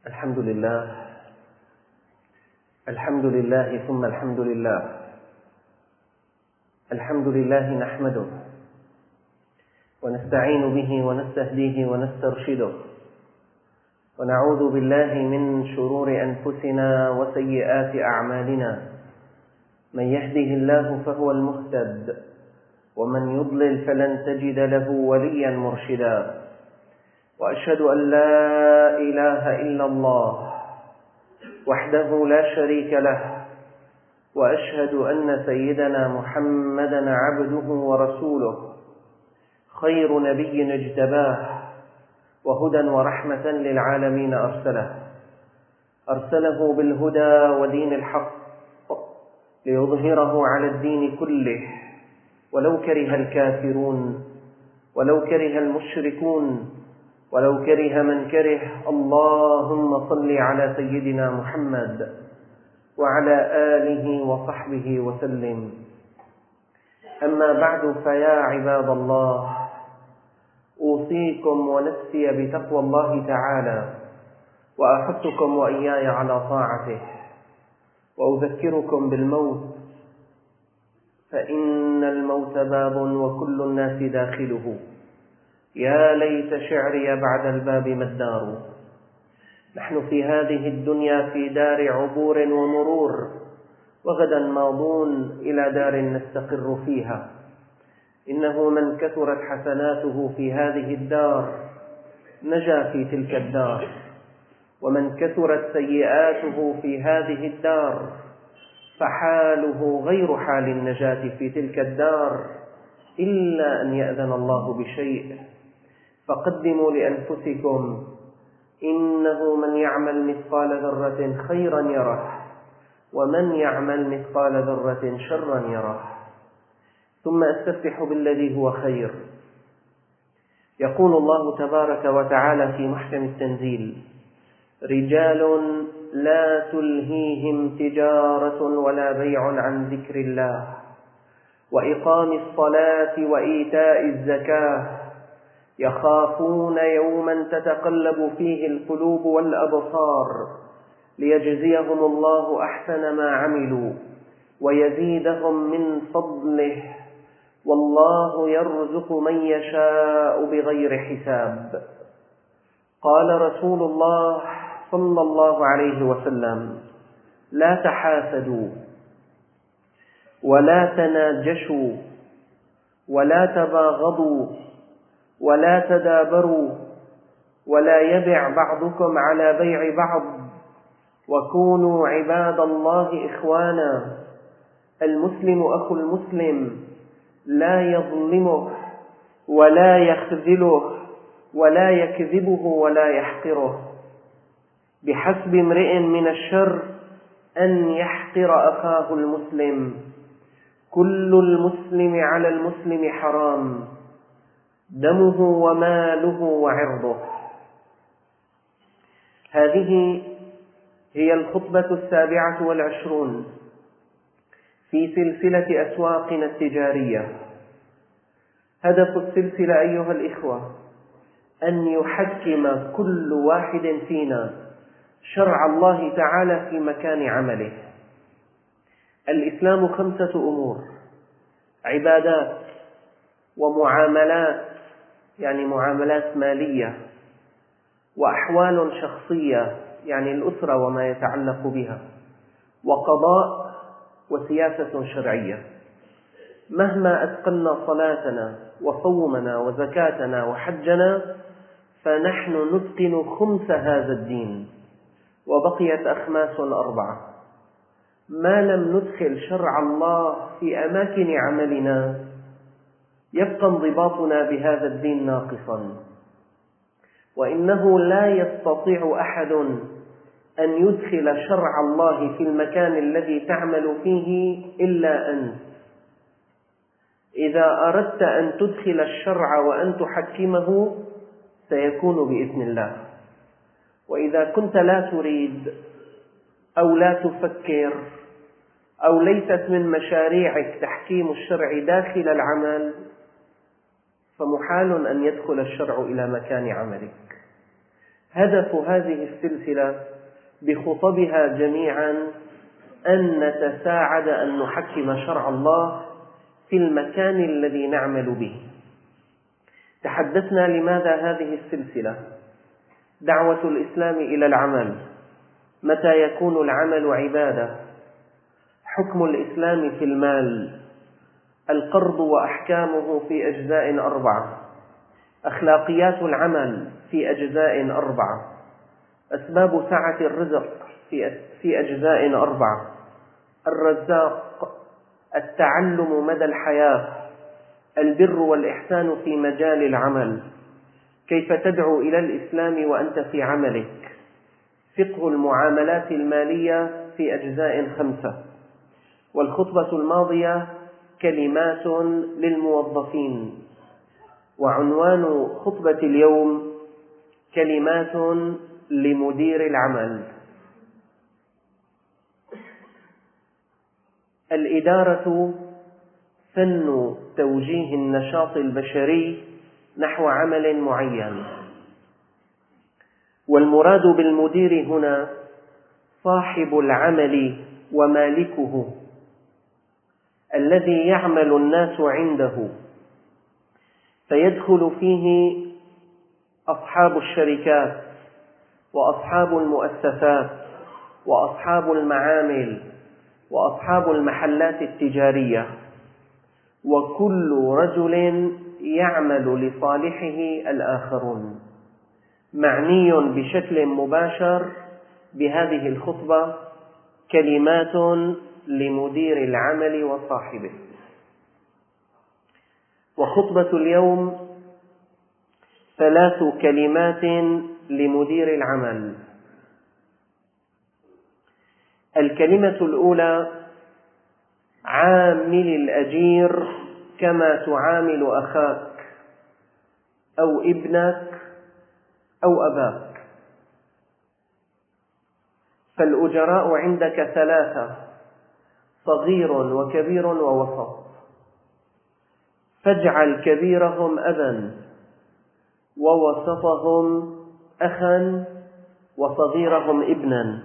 الحمد لله ثم الحمد لله. الحمد لله نحمده ونستعين به ونستهديه ونسترشده، ونعوذ بالله من شرور أنفسنا وسيئات أعمالنا. من يهده الله فهو المهتد، ومن يضلل فلن تجد له وليا مرشدا. وأشهد أن لا إله إلا الله وحده لا شريك له، وأشهد أن سيدنا محمدا عبده ورسوله، خير نبي اجتباه، وهدى ورحمة للعالمين أرسله بالهدى ودين الحق ليظهره على الدين كله، ولو كره الكافرون، ولو كره المشركون، ولو كره من كره. اللهم صل على سيدنا محمد وعلى آله وصحبه وسلم. أما بعد، فيا عباد الله، أوصيكم ونفسي بتقوى الله تعالى، وأحثكم وإياي على طاعته، وأذكركم بالموت، فإن الموت باب وكل الناس داخله. يا ليت شعري بعد الباب ما الدار. نحن في هذه الدنيا في دار عبور ومرور، وغدا ماضون إلى دار نستقر فيها. إنه من كثرت حسناته في هذه الدار نجا في تلك الدار، ومن كثرت سيئاته في هذه الدار فحاله غير حال النجاة في تلك الدار، إلا أن يأذن الله بشيء. فقدموا لأنفسكم، إنه من يعمل مثقال ذرة خيرا يره، ومن يعمل مثقال ذرة شرا يره. ثم أستفتح بالذي هو خير. يقول الله تبارك وتعالى في محكم التنزيل: رجال لا تلهيهم تجارة ولا بيع عن ذكر الله وإقام الصلاة وإيتاء الزكاة يخافون يوما تتقلب فيه القلوب والأبصار ليجزيهم الله أحسن ما عملوا ويزيدهم من فضله، والله يرزق من يشاء بغير حساب. قال رسول الله صلى الله عليه وسلم: لا تحاسدوا، ولا تناجشوا، ولا تباغضوا، ولا تدابروا، ولا يبع بعضكم على بيع بعض، وكونوا عباد الله إخوانا. المسلم أخو المسلم، لا يظلمه ولا يخذله ولا يكذبه ولا يحقره. بحسب امرئ من الشر أن يحقر أخاه المسلم. كل المسلم على المسلم حرام، دمه وماله وعرضه. هذه هي الخطبة 27 في سلسلة أسواقنا التجارية. هدف السلسلة أيها الإخوة أن يحكم كل واحد فينا شرع الله تعالى في مكان عمله. الإسلام 5 أمور: عبادات، ومعاملات يعني معاملات مالية، وأحوال شخصية يعني الأسرة وما يتعلق بها، وقضاء، وسياسة شرعية. مهما أتقنا صلاتنا وصومنا وزكاتنا وحجنا، فنحن نتقن 5 هذا الدين، وبقيت أخماس 4. ما لم ندخل شرع الله في أماكن عملنا يبقى انضباطنا بهذا الدين ناقصا. وإنه لا يستطيع أحد أن يدخل شرع الله في المكان الذي تعمل فيه إلا أنت. إذا أردت أن تدخل الشرع وأن تحكمه سيكون بإذن الله. وإذا كنت لا تريد أو لا تفكر أو ليست من مشاريعك تحكيم الشرع داخل العمل، فمحال أن يدخل الشرع إلى مكان عملك. هدف هذه السلسلة بخطبها جميعا أن نتساعد أن نحكم شرع الله في المكان الذي نعمل به. تحدثنا لماذا هذه السلسلة؟ دعوة الإسلام إلى العمل، متى يكون العمل عبادة، حكم الإسلام في المال، القرض وأحكامه في أجزاء 4، أخلاقيات العمل في أجزاء 4، أسباب سعة الرزق في أجزاء 4، الرزاق، التعلم مدى الحياة، البر والإحسان في مجال العمل، كيف تدعو إلى الإسلام وأنت في عملك، فقه المعاملات المالية في أجزاء 5. والخطبة الماضية كلمات للموظفين، وعنوان خطبة اليوم كلمات لمدير العمل. الإدارة فن توجيه النشاط البشري نحو عمل معين، والمراد بالمدير هنا صاحب العمل ومالكه الذي يعمل الناس عنده، فيدخل فيه أصحاب الشركات وأصحاب المؤسسات وأصحاب المعامل وأصحاب المحلات التجارية، وكل رجل يعمل لصالحه الآخرون. معني بشكل مباشر بهذه الخطبة كلمات لمدير العمل وصاحبه. وخطبة اليوم 3 كلمات لمدير العمل. الكلمة الأولى: عامل الأجير كما تعامل أخاك أو ابنك أو أباك. فالأجراء عندك 3: صغير وكبير ووسط، فاجعل كبيرهم أبا ووسطهم أخا وصغيرهم ابنا،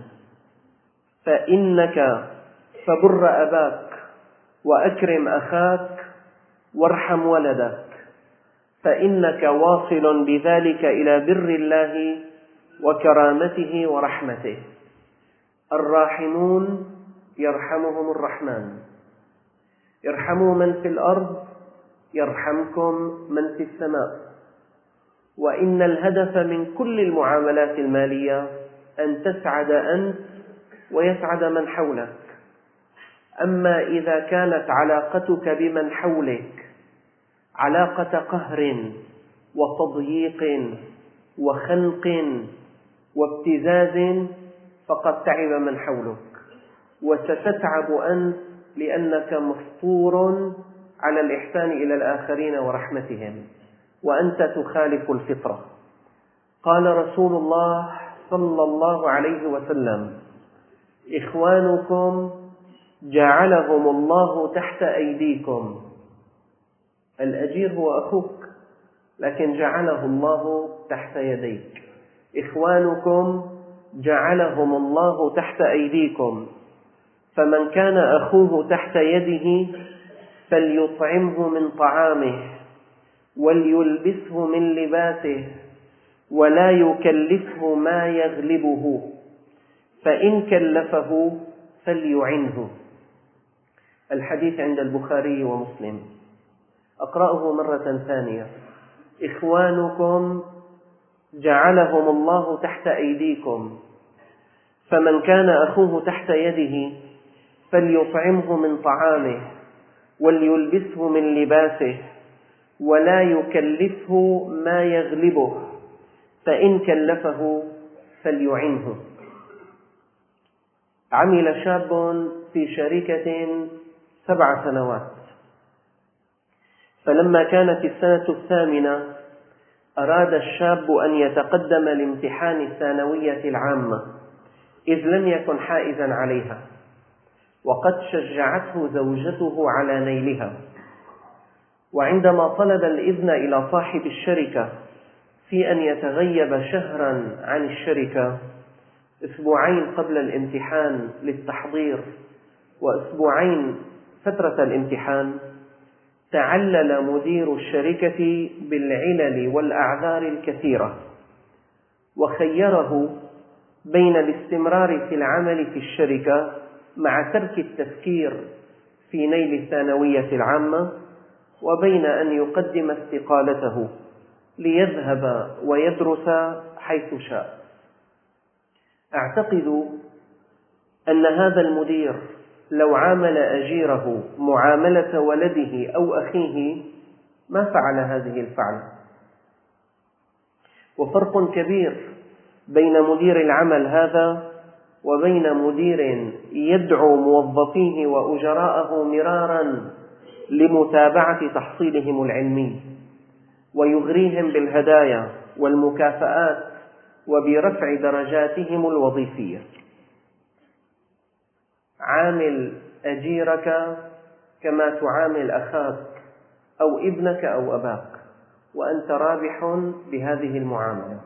فبر أباك وأكرم أخاك وارحم ولدك، فإنك واصل بذلك إلى بر الله وكرامته ورحمته. الراحمون يرحمهم الرحمن، ارحموا من في الأرض يرحمكم من في السماء. وإن الهدف من كل المعاملات المالية أن تسعد أنت ويسعد من حولك. أما إذا كانت علاقتك بمن حولك علاقة قهر وتضييق وخنق وابتزاز فقد تعب من حولك، وستتعب أنت لأنك مفطور على الإحسان إلى الآخرين ورحمتهم، وأنت تخالف الفطرة. قال رسول الله صلى الله عليه وسلم: إخوانكم جعلهم الله تحت أيديكم. الأجير هو أخوك، لكن جعله الله تحت يديك. إخوانكم جعلهم الله تحت أيديكم، فمن كان أخوه تحت يده فليطعمه من طعامه وليلبسه من لباسه ولا يكلفه ما يغلبه، فإن كلفه فليعنه. الحديث عند البخاري ومسلم. أقرأه مرة ثانية: إخوانكم جعلهم الله تحت أيديكم، فمن كان أخوه تحت يده فليطعمه من طعامه وليلبسه من لباسه ولا يكلفه ما يغلبه، فإن كلفه فليعنه. عمل شاب في شركة 7 سنوات، فلما كانت السنة 8 أراد الشاب أن يتقدم لامتحان الثانوية العامة، إذ لم يكن حائزا عليها، وقد شجعته زوجته على نيلها. وعندما طلب الإذن إلى صاحب الشركة في أن يتغيب شهرا عن الشركة، 2 أسبوع قبل الامتحان للتحضير و2 أسبوع فترة الامتحان، تعلل مدير الشركة بالعلل والأعذار الكثيرة، وخيره بين الاستمرار في العمل في الشركة مع ترك التفكير في نيل الثانوية العامة، وبين أن يقدم استقالته ليذهب ويدرس حيث شاء. أعتقد أن هذا المدير لو عامل أجيره معاملة ولده أو أخيه ما فعل هذه الفعلة. وفرق كبير بين مدير العمل هذا وبين مدير يدعو موظفيه وأجراءه مرارا لمتابعة تحصيلهم العلمي، ويغريهم بالهدايا والمكافآت وبرفع درجاتهم الوظيفية. عامل أجيرك كما تعامل أخاك أو ابنك أو أباك، وأنت رابح بهذه المعاملة.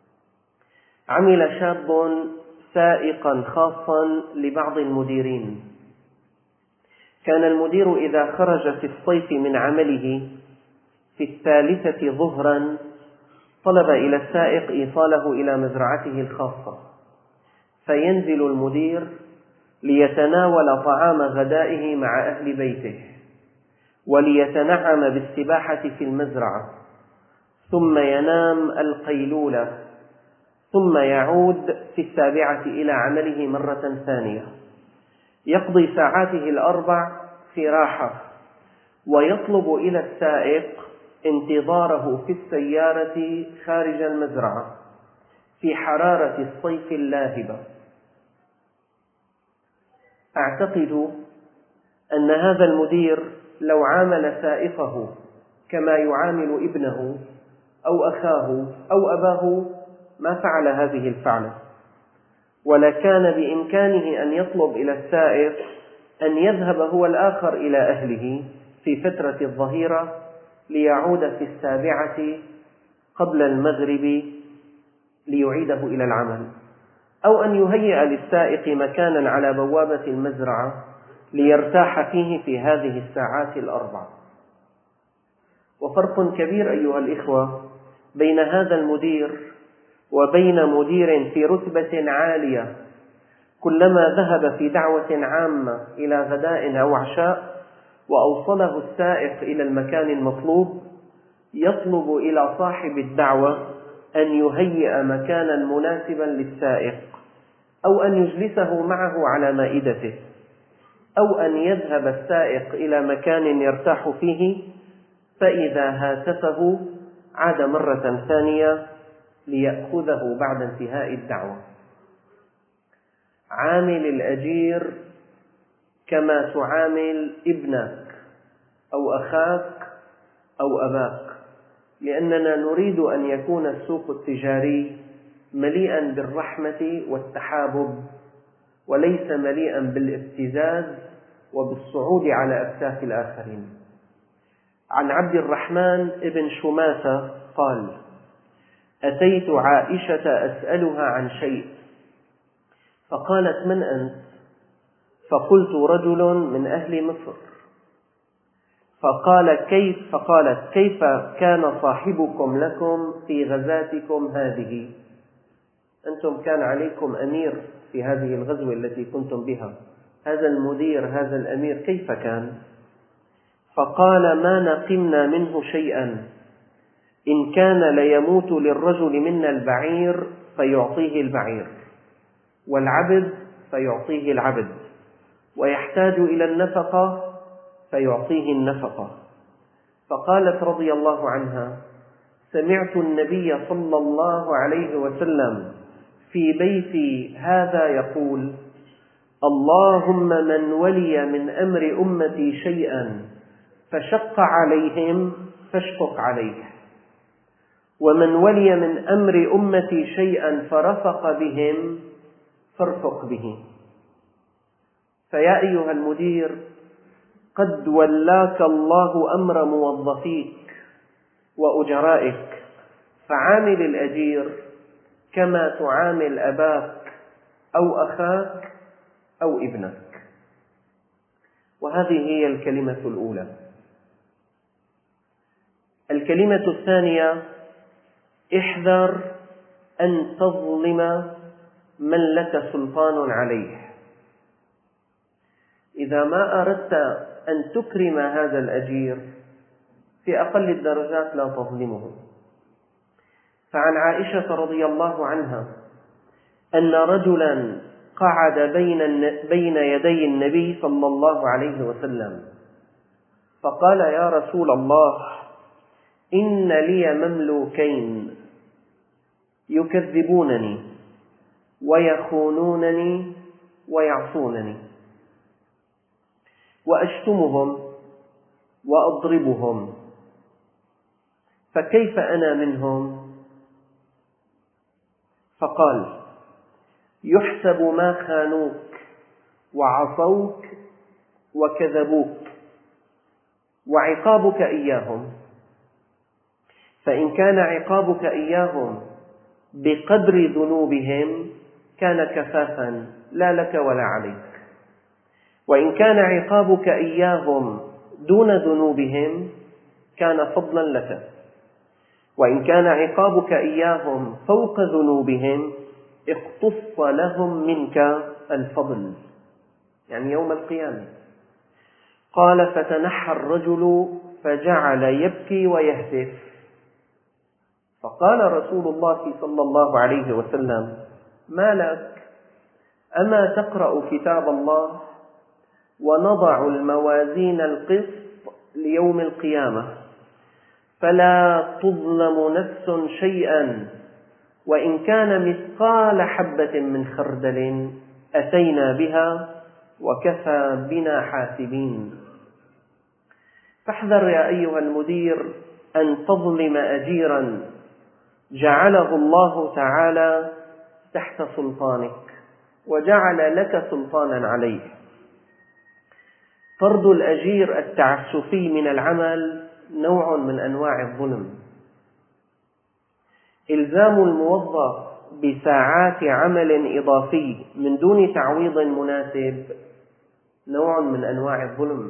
عمل شاب سائقا خاصا لبعض المديرين. كان المدير إذا خرج في الصيف من عمله في 3 ظهرا طلب إلى السائق إيصاله إلى مزرعته الخاصة، فينزل المدير ليتناول طعام غدائه مع أهل بيته وليتنعم بالسباحة في المزرعة، ثم ينام القيلولة، ثم يعود في 7 إلى عمله مرة ثانية، يقضي ساعاته 4 في راحة، ويطلب إلى السائق انتظاره في السيارة خارج المزرعة في حرارة الصيف اللاهبة. أعتقد أن هذا المدير لو عامل سائقه كما يعامل ابنه أو أخاه أو أباه ما فعل هذه الفعلة، ولكان بإمكانه أن يطلب إلى السائق أن يذهب هو الآخر إلى أهله في فترة الظهيرة ليعود في 7 قبل المغرب ليعيده إلى العمل، أو أن يهيئ للسائق مكانا على بوابة المزرعة ليرتاح فيه في هذه الساعات 4. وفرق كبير أيها الإخوة بين هذا المدير وبين مدير في رتبة عالية كلما ذهب في دعوة عامة إلى غداء أو عشاء وأوصله السائق إلى المكان المطلوب، يطلب إلى صاحب الدعوة أن يهيئ مكانا مناسبا للسائق، أو أن يجلسه معه على مائدته، أو أن يذهب السائق إلى مكان يرتاح فيه، فإذا هاتفه عاد مرة ثانية ليأخذه بعد انتهاء الدعوة. عامل الأجير كما تعامل ابنك أو أخاك أو أباك، لأننا نريد أن يكون السوق التجاري مليئا بالرحمة والتحابب، وليس مليئا بالابتزاز وبالصعود على أكتاف الآخرين. عن عبد الرحمن بن شماسة قال: أتيت عائشة أسألها عن شيء، فقالت: من أنت؟ فقلت: رجل من أهل مصر. فقالت: كيف كان صاحبكم لكم في غزاتكم هذه؟ أنتم كان عليكم أمير في هذه الغزوة التي كنتم بها، هذا المدير هذا الأمير كيف كان؟ فقال: ما نقمنا منه شيئا، إن كان ليموت للرجل منا البعير فيعطيه البعير، والعبد فيعطيه العبد، ويحتاج إلى النفقة فيعطيه النفقة. فقالت رضي الله عنها: سمعت النبي صلى الله عليه وسلم في بيتي هذا يقول: اللهم من ولي من أمر أمتي شيئا فشق عليهم فاشفق عليه، ومن ولي من أمر أمتي شيئا فرفق بهم فارفق به. فيا أيها المدير، قد ولاك الله أمر موظفيك وأجرائك، فعامل الأجير كما تعامل أباك أو أخاك أو ابنك. وهذه هي الكلمة الأولى. الكلمة الثانية: احذر أن تظلم من لك سلطان عليه. إذا ما أردت أن تكرم هذا الأجير في أقل الدرجات لا تظلمه. فعن عائشة رضي الله عنها أن رجلا قعد بين يدي النبي صلى الله عليه وسلم فقال: يا رسول الله، إن لي مملوكين يكذبونني ويخونونني ويعصونني، وأشتمهم وأضربهم، فكيف أنا منهم؟ فقال: يحسب ما خانوك وعصوك وكذبوك، وعقابك إياهم، فإن كان عقابك إياهم بقدر ذنوبهم كان كفافا لا لك ولا عليك، وإن كان عقابك إياهم دون ذنوبهم كان فضلا لك، وإن كان عقابك إياهم فوق ذنوبهم اقتص لهم منك الفضل، يعني يوم القيامة. قال: فتنحى الرجل فجعل يبكي ويهتف، فقال رسول الله صلى الله عليه وسلم: ما لك؟ أما تقرأ كتاب الله؟ ونضع الموازين القسط ليوم القيامة فلا تظلم نفس شيئا، وإن كان مثقال حبة من خردل أتينا بها وكفى بنا حاسبين. فاحذر يا أيها المدير أن تظلم أجيرا جعله الله تعالى تحت سلطانك وجعل لك سلطانا عليه. طرد الأجير التعسفي من العمل نوع من أنواع الظلم. إلزام الموظف بساعات عمل إضافي من دون تعويض مناسب نوع من أنواع الظلم.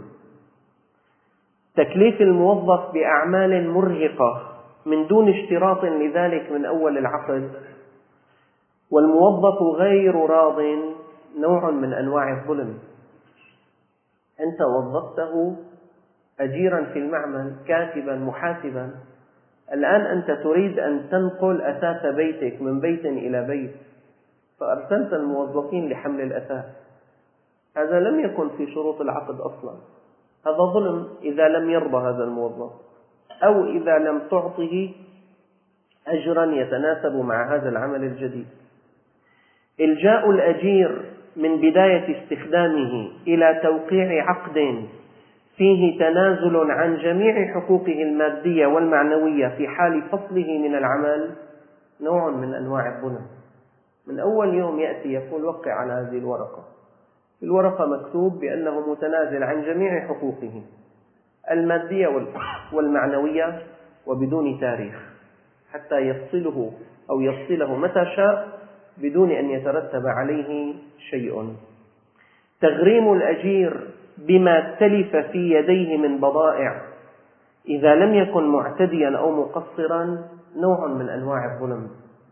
تكليف الموظف بأعمال مرهقة من دون اشتراط لذلك من أول العقد والموظف غير راض نوع من أنواع الظلم. أنت وظفته أجيرا في المعمل كاتبا محاسبا، الآن أنت تريد أن تنقل أثاث بيتك من بيت إلى بيت، فأرسلت الموظفين لحمل الأثاث. هذا لم يكن في شروط العقد أصلا، هذا ظلم إذا لم يرضى هذا الموظف أو إذا لم تعطه أجرا يتناسب مع هذا العمل الجديد. إلجاء الأجير من بداية استخدامه إلى توقيع عقد فيه تنازل عن جميع حقوقه المادية والمعنوية في حال فصله من العمل نوع من أنواع الظلم. من أول يوم يأتي يقول: وقع على هذه الورقة. في الورقة مكتوب بأنه متنازل عن جميع حقوقه المادية والمعنوية وبدون تاريخ، حتى يفصله أو يفصله متى شاء بدون أن يترتب عليه شيء. تغريم الأجير بما تلف في يديه من بضائع إذا لم يكن معتديا أو مقصرا نوع من أنواع الظلم.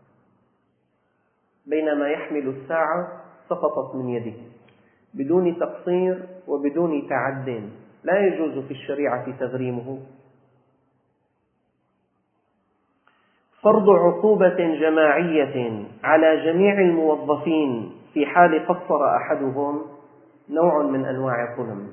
بينما يحمل الساعة سقطت من يده بدون تقصير وبدون تعد، لا يجوز في الشريعة تغريمه. فرض عقوبة جماعية على جميع الموظفين في حال قصر أحدهم نوع من أنواع الظلم.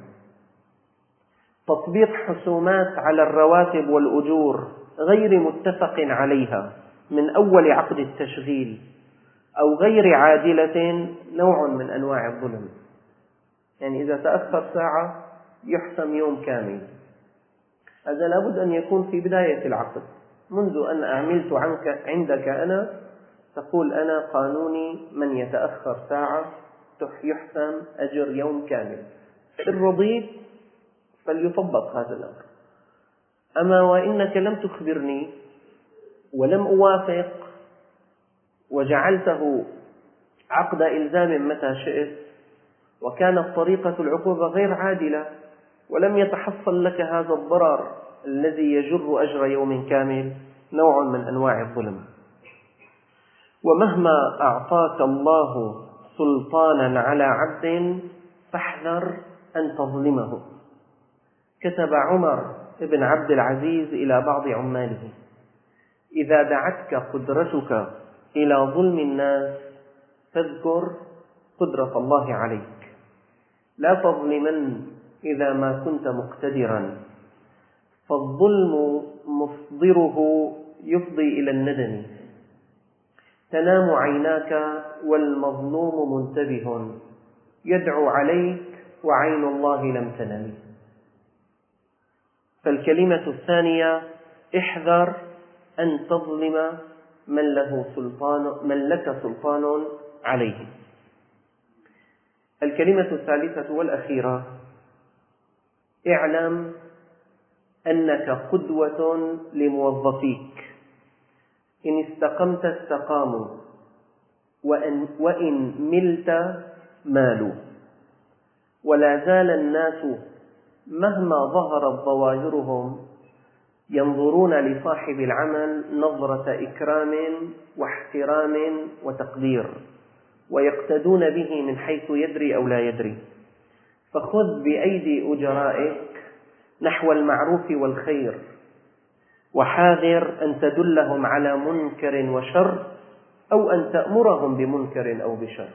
تطبيق حسومات على الرواتب والأجور غير متفق عليها من أول عقد التشغيل أو غير عادلة نوع من أنواع الظلم. يعني إذا تأخر ساعة يحسم يوم كامل، هذا لابد أن يكون في بداية العقد. منذ أن عملت عندك أنا تقول أنا قانوني من يتأخر ساعة يحسم أجر يوم كامل. إن رضيت فليطبق هذا الأمر. أما وإنك لم تخبرني ولم أوافق وجعلته عقد إلزام متى شئت، وكانت طريقة العقوبة غير عادلة، ولم يتحصل لك هذا الضرر الذي يجر أجر يوم كامل، نوع من أنواع الظلم. ومهما أعطاك الله سلطانا على عبد فاحذر أن تظلمه. كتب عمر بن عبد العزيز إلى بعض عماله: إذا دعتك قدرتك إلى ظلم الناس فاذكر قدرة الله عليك، لا تظلمن إذا ما كنت مقتدرا، فالظلم مصدره يفضي إلى الندم. تنام عيناك والمظلوم منتبه، يدعو عليك وعين الله لم تنم. فالكلمة الثانية: احذر أن تظلم من لك سلطان عليه. الكلمة الثالثة والأخيرة: اعلم أنك قدوة لموظفيك، إن استقمت استقاموا، وإن ملت مالوا. ولا زال الناس مهما ظهرت ظواهرهم ينظرون لصاحب العمل نظرة إكرام واحترام وتقدير، ويقتدون به من حيث يدري أو لا يدري. فخذ بأيدي أجرائك نحو المعروف والخير، وحاذر أن تدلهم على منكر وشر، أو أن تأمرهم بمنكر أو بشر.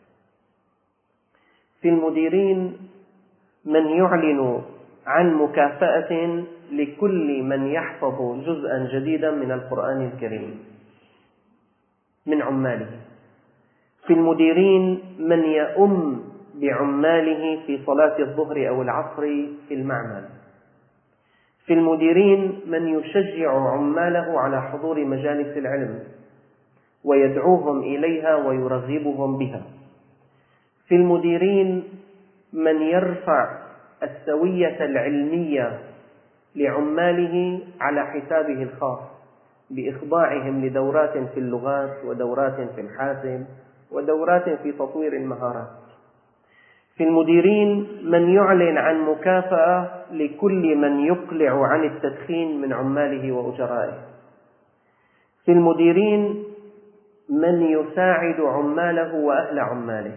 في المديرين من يعلن عن مكافأة لكل من يحفظ جزءا جديدا من القرآن الكريم من عماله. في المديرين من يؤم بعماله في صلاة الظهر أو العصر في المعمل. في المديرين من يشجع عماله على حضور مجالس العلم ويدعوهم إليها ويرغبهم بها. في المديرين من يرفع السوية العلمية لعماله على حسابه الخاص بإخضاعهم لدورات في اللغات، ودورات في الحاسب، ودورات في تطوير المهارات. في المديرين من يعلن عن مكافأة لكل من يقلع عن التدخين من عماله وأجرائه. في المديرين من يساعد عماله وأهل عماله.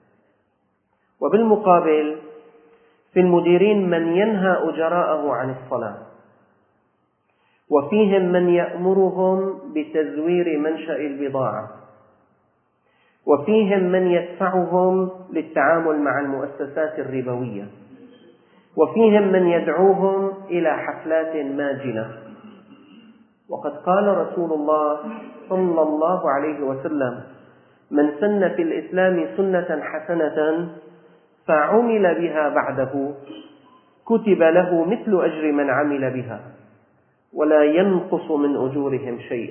وبالمقابل في المديرين من ينهى أجراءه عن الصلاة. وفيهم من يأمرهم بتزوير منشأ البضاعة. وفيهم من يدفعهم للتعامل مع المؤسسات الربوية. وفيهم من يدعوهم إلى حفلات ماجنة. وقد قال رسول الله صلى الله عليه وسلم: من سن في الإسلام سنة حسنة فعمل بها بعده كتب له مثل أجر من عمل بها ولا ينقص من أجورهم شيء.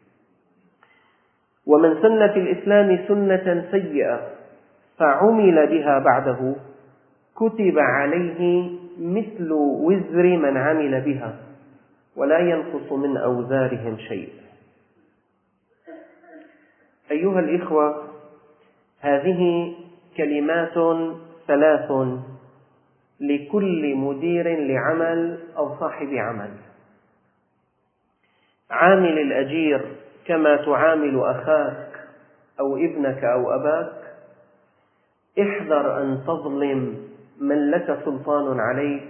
ومن سن في الإسلام سنة سيئة فعمل بها بعده كتب عليه مثل وزر من عمل بها ولا ينقص من أوزارهم شيء. أيها الإخوة، هذه كلمات ثلاث لكل مدير لعمل أو صاحب عمل. عامل الأجير كما تعامل أخاك أو ابنك أو أباك. احذر أن تظلم من لك سلطان عليه.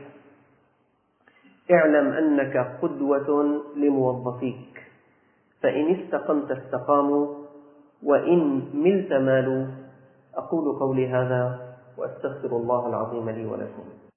اعلم أنك قدوة لموظفيك، فإن استقمت استقاموا، وإن ملت مالوا. أقول قولي هذا وأستغفر الله العظيم لي ولكم.